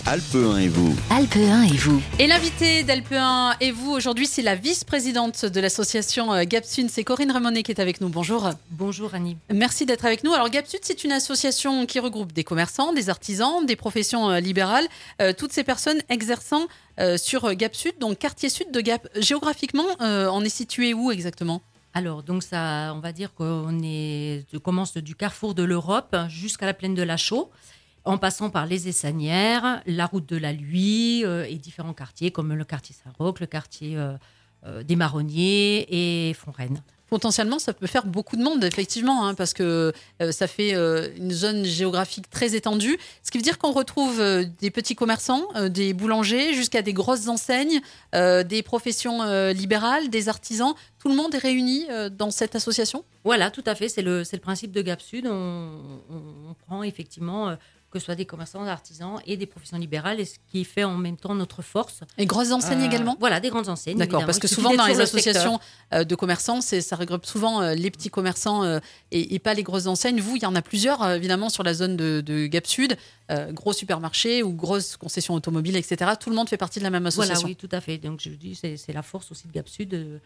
Alpe 1 et vous. Alpe 1 et vous. Et l'invité d'Alpe 1 et vous aujourd'hui, c'est la vice-présidente de l'association GAPSUD, c'est Corinne Ramonet qui est avec nous. Bonjour. Bonjour Annie. Merci d'être avec nous. Alors GAPSUD, c'est une association qui regroupe des commerçants, des artisans, des professions libérales, toutes ces personnes exerçant sur GAPSUD, donc quartier sud de Gap. Géographiquement, on est situé où exactement ? Alors, donc ça, on va dire qu'on commence du carrefour de l'Europe jusqu'à la plaine de la Chaux, en passant par les Essanières, la route de la Luye et différents quartiers comme le quartier Saint-Roch, le quartier des Marronniers et Fontaine. Potentiellement, ça peut faire beaucoup de monde, effectivement, hein, parce que ça fait une zone géographique très étendue. Ce qui veut dire qu'on retrouve des petits commerçants, des boulangers, jusqu'à des grosses enseignes, des professions libérales, des artisans. Tout le monde est réuni dans cette association ? Voilà, tout à fait. C'est le principe de GAPSUD. On prend effectivement que ce soit des commerçants, des artisans et des professions libérales, et ce qui fait en même temps notre force. Et grosses enseignes également ? Voilà, des grandes enseignes. D'accord, parce que souvent dans les associations de commerçants, ça regroupe souvent les petits commerçants et pas les grosses enseignes. Vous, il y en a plusieurs, évidemment, sur la zone de GAPSUD, gros supermarchés ou grosses concessions automobiles, etc. Tout le monde fait partie de la même association. Voilà, oui, tout à fait. Donc, je dis, c'est la force aussi de GAPSUD.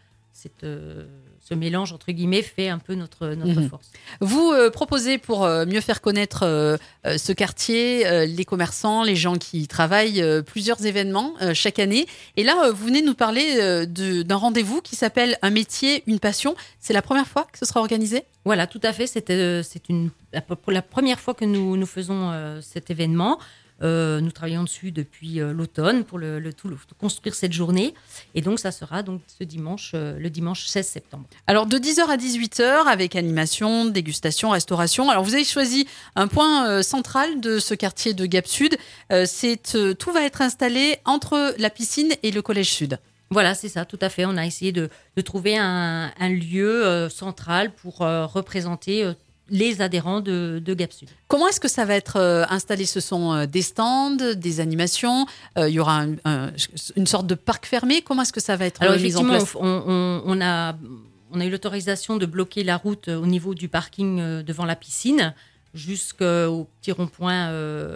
Ce mélange, entre guillemets, fait un peu notre force. Vous proposez, pour mieux faire connaître ce quartier, les commerçants, les gens qui y travaillent, plusieurs événements chaque année. Et là, vous venez nous parler d'un rendez-vous qui s'appelle « Un métier, une passion ». C'est la première fois que ce sera organisé ? Voilà, tout à fait. C'est la première fois que nous faisons cet événement. Nous travaillons dessus depuis l'automne pour construire cette journée. Et donc, ça sera donc le dimanche 16 septembre. Alors, de 10h à 18h, avec animation, dégustation, restauration. Alors, vous avez choisi un point central de ce quartier de GAPSUD. Tout va être installé entre la piscine et le Collège Sud. Voilà, c'est ça, tout à fait. On a essayé de trouver un lieu central pour représenter les adhérents de GAPSUD. Comment est-ce que ça va être installé ? Ce sont des stands, des animations, il y aura une sorte de parc fermé. Comment est-ce que ça va être mis en place ? On a eu l'autorisation de bloquer la route au niveau du parking devant la piscine jusqu'au petit rond-point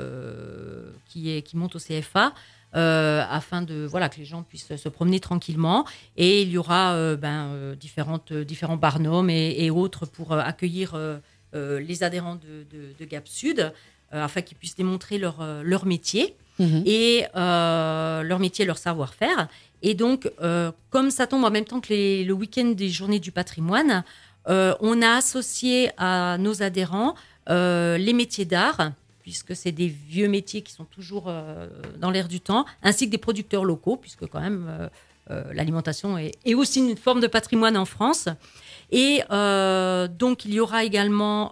qui monte au CFA. Afin que les gens puissent se promener tranquillement. Et il y aura différents barnums et autres pour accueillir les adhérents de GAPSUD afin qu'ils puissent démontrer leur métier et leur métier, leur savoir-faire. Et donc, comme ça tombe en même temps que le week-end des Journées du patrimoine, on a associé à nos adhérents les métiers d'art, puisque c'est des vieux métiers qui sont toujours dans l'air du temps, ainsi que des producteurs locaux, puisque quand même l'alimentation est aussi une forme de patrimoine en France. Et donc, il y aura également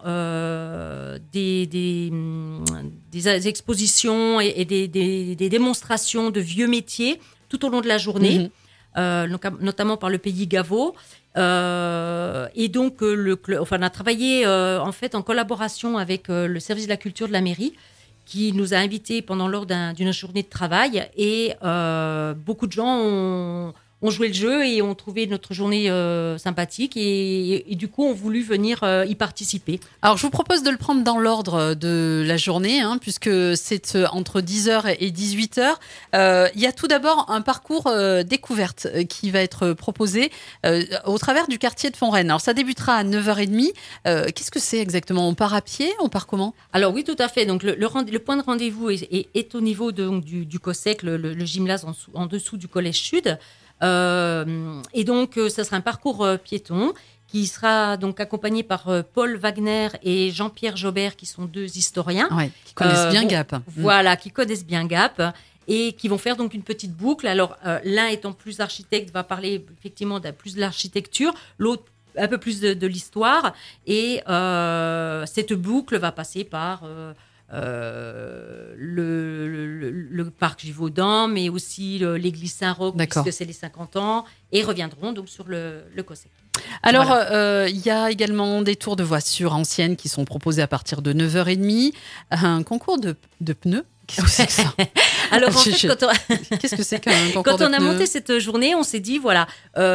des expositions et des démonstrations de vieux métiers tout au long de la journée, notamment par le pays Gaveau. Et donc, on a travaillé en fait en collaboration avec le service de la culture de la mairie, qui nous a invités lors d'une journée de travail. Et beaucoup de gens ont joué le jeu et ont trouvé notre journée sympathique et du coup ont voulu venir y participer. Alors je vous propose de le prendre dans l'ordre de la journée, puisque c'est entre 10h et 18h. Il y a tout d'abord un parcours découverte qui va être proposé au travers du quartier de Fontaine. Alors ça débutera à 9h30. Qu'est-ce que c'est exactement ? On part à pied ? On part comment ? Alors oui, tout à fait. Donc le point de rendez-vous est au niveau du COSEC, le gymnase en dessous du Collège Sud. Et donc, ça sera un parcours piéton qui sera donc accompagné par Paul Wagner et Jean-Pierre Jobert, qui sont deux historiens. Ouais, qui connaissent bien Gap. Voilà, qui connaissent bien Gap et qui vont faire donc une petite boucle. Alors, l'un étant plus architecte, va parler effectivement plus de l'architecture, l'autre un peu plus de l'histoire. Et cette boucle va passer par le parc Givaudan, mais aussi l'église Saint-Roch, puisque c'est les 50 ans, et reviendront donc sur le COSEC. Alors, voilà. Il y a également des tours de voitures anciennes qui sont proposés à partir de 9h30, un concours de pneus Qu'est-ce que c'est que ça? Alors en fait, Qu'est-ce que c'est qu'un concours quand on de a pneus? monté cette journée, on s'est dit voilà.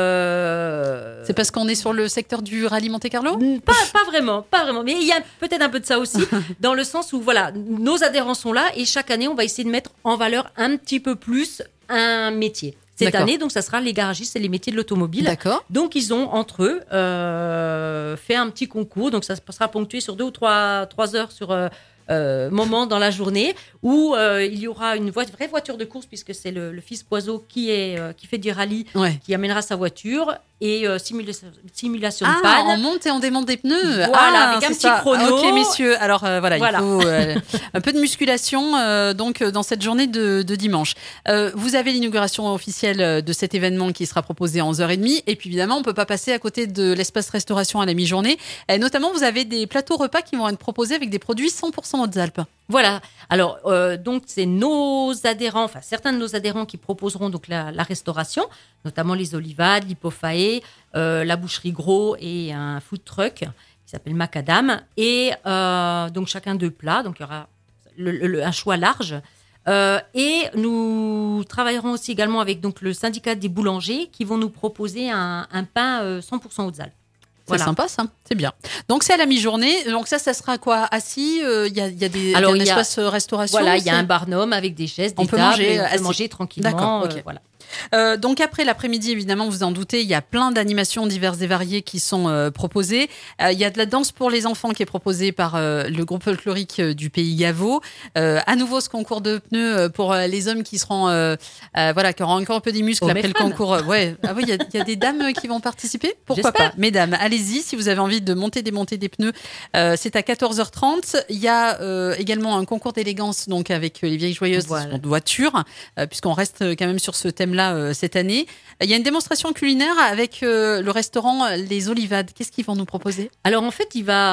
C'est parce qu'on est sur le secteur du rallye Monte-Carlo? Pas vraiment. Mais il y a peut-être un peu de ça aussi, dans le sens où voilà, nos adhérents sont là et chaque année, on va essayer de mettre en valeur un petit peu plus un métier. Cette année, donc, ça sera les garagistes et les métiers de l'automobile. D'accord. Donc, ils ont, entre eux, fait un petit concours. Donc, ça sera ponctué sur 2 ou 3 heures sur moment dans la journée où il y aura une vraie voiture de course, puisque c'est le fils Poiseau qui fait du rallye, qui amènera sa voiture et simulation de panne. On monte et on démonte des pneus. Voilà, avec un petit chrono. Ok, messieurs. Alors, voilà, il faut un peu de musculation donc dans cette journée de dimanche. Vous avez l'inauguration officielle de cet événement qui sera proposé à 11h30. Et puis, évidemment, on ne peut pas passer à côté de l'espace restauration à la mi-journée. Notamment, vous avez des plateaux repas qui vont être proposés avec des produits 100% Hautes-Alpes. Voilà. Alors, donc, c'est nos adhérents, enfin, certains de nos adhérents qui proposeront donc la restauration, notamment les Olivades, l'Hypophae, la Boucherie Gros et un food truck qui s'appelle Macadam. Et donc, chacun 2 plats. Donc, il y aura un choix large. Et nous travaillerons aussi également avec donc, le syndicat des boulangers qui vont nous proposer un pain 100% Hautes-Alpes. C'est sympa, ça. C'est bien. Donc, c'est à la mi-journée. Donc, ça sera quoi? Assis? Il y a un espace restauration? Voilà, il y a un barnum avec des chaises, des tables. On peut manger tranquillement. D'accord, ok. Voilà. Donc après l'après-midi, évidemment, vous en doutez, il y a plein d'animations diverses et variées qui sont proposées. Il y a de la danse pour les enfants qui est proposée par le groupe folklorique du Pays Gaveau. À nouveau, ce concours de pneus pour les hommes qui seront, qui auront encore un peu des muscles après le concours. Ouais. Ah oui, il y a des dames qui vont participer. Pourquoi pas? Mesdames, allez-y si vous avez envie de démonter des pneus. C'est à 14h30. Il y a également un concours d'élégance donc avec les vieilles joyeuses de voitures, puisqu'on reste quand même sur ce thème-là cette année. Il y a une démonstration culinaire avec le restaurant Les Olivades. Qu'est-ce qu'ils vont nous proposer? Alors en fait, il va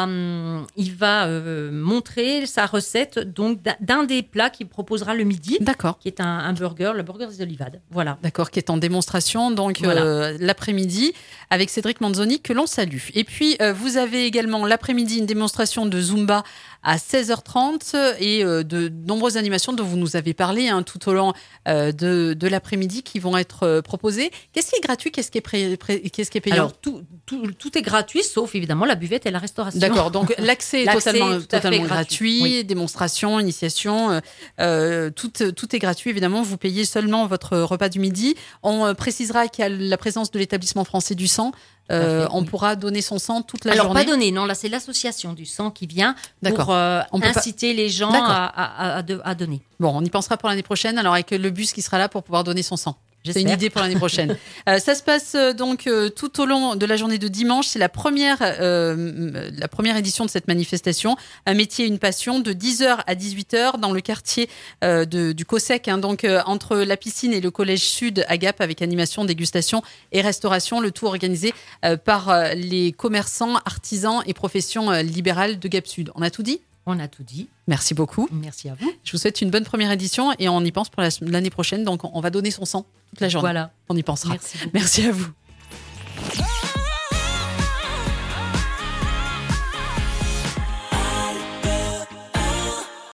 montrer sa recette donc d'un des plats qu'il proposera le midi. D'accord. Qui est un burger, le burger des Olivades. Voilà. D'accord, qui est en démonstration donc l'après-midi avec Cédric Manzoni que l'on salue. Et puis vous avez également l'après-midi une démonstration de Zumba à 16h30 et de nombreuses animations dont vous nous avez parlé tout au long de l'après-midi qui vont être proposées. Qu'est-ce qui est gratuit? Qu'est-ce qui est payant? Alors, tout est gratuit, sauf évidemment la buvette et la restauration. D'accord, donc l'accès est totalement gratuit. Oui. Démonstration, initiation, tout est gratuit, évidemment. Vous payez seulement votre repas du midi. On précisera qu'il y a la présence de l'établissement français du sang. On pourra donner son sang toute la journée. Alors, pas donner, non, là, c'est l'association du sang qui vient pour inciter les gens à donner. Bon, on y pensera pour l'année prochaine, alors avec le bus qui sera là pour pouvoir donner son sang. C'est une idée pour l'année prochaine. Ça se passe donc tout au long de la journée de dimanche. C'est la première édition de cette manifestation. Un métier, une passion, de 10h à 18h dans le quartier du COSEC, donc entre la piscine et le collège sud à Gap, avec animation, dégustation et restauration. Le tout organisé par les commerçants, artisans et professions libérales de Gap Sud. On a tout dit ? On a tout dit. Merci beaucoup. Merci à vous. Je vous souhaite une bonne première édition et on y pense pour l'année prochaine. Donc, on va donner son sang toute la journée. Voilà. On y pensera. Merci beaucoup. Merci à vous.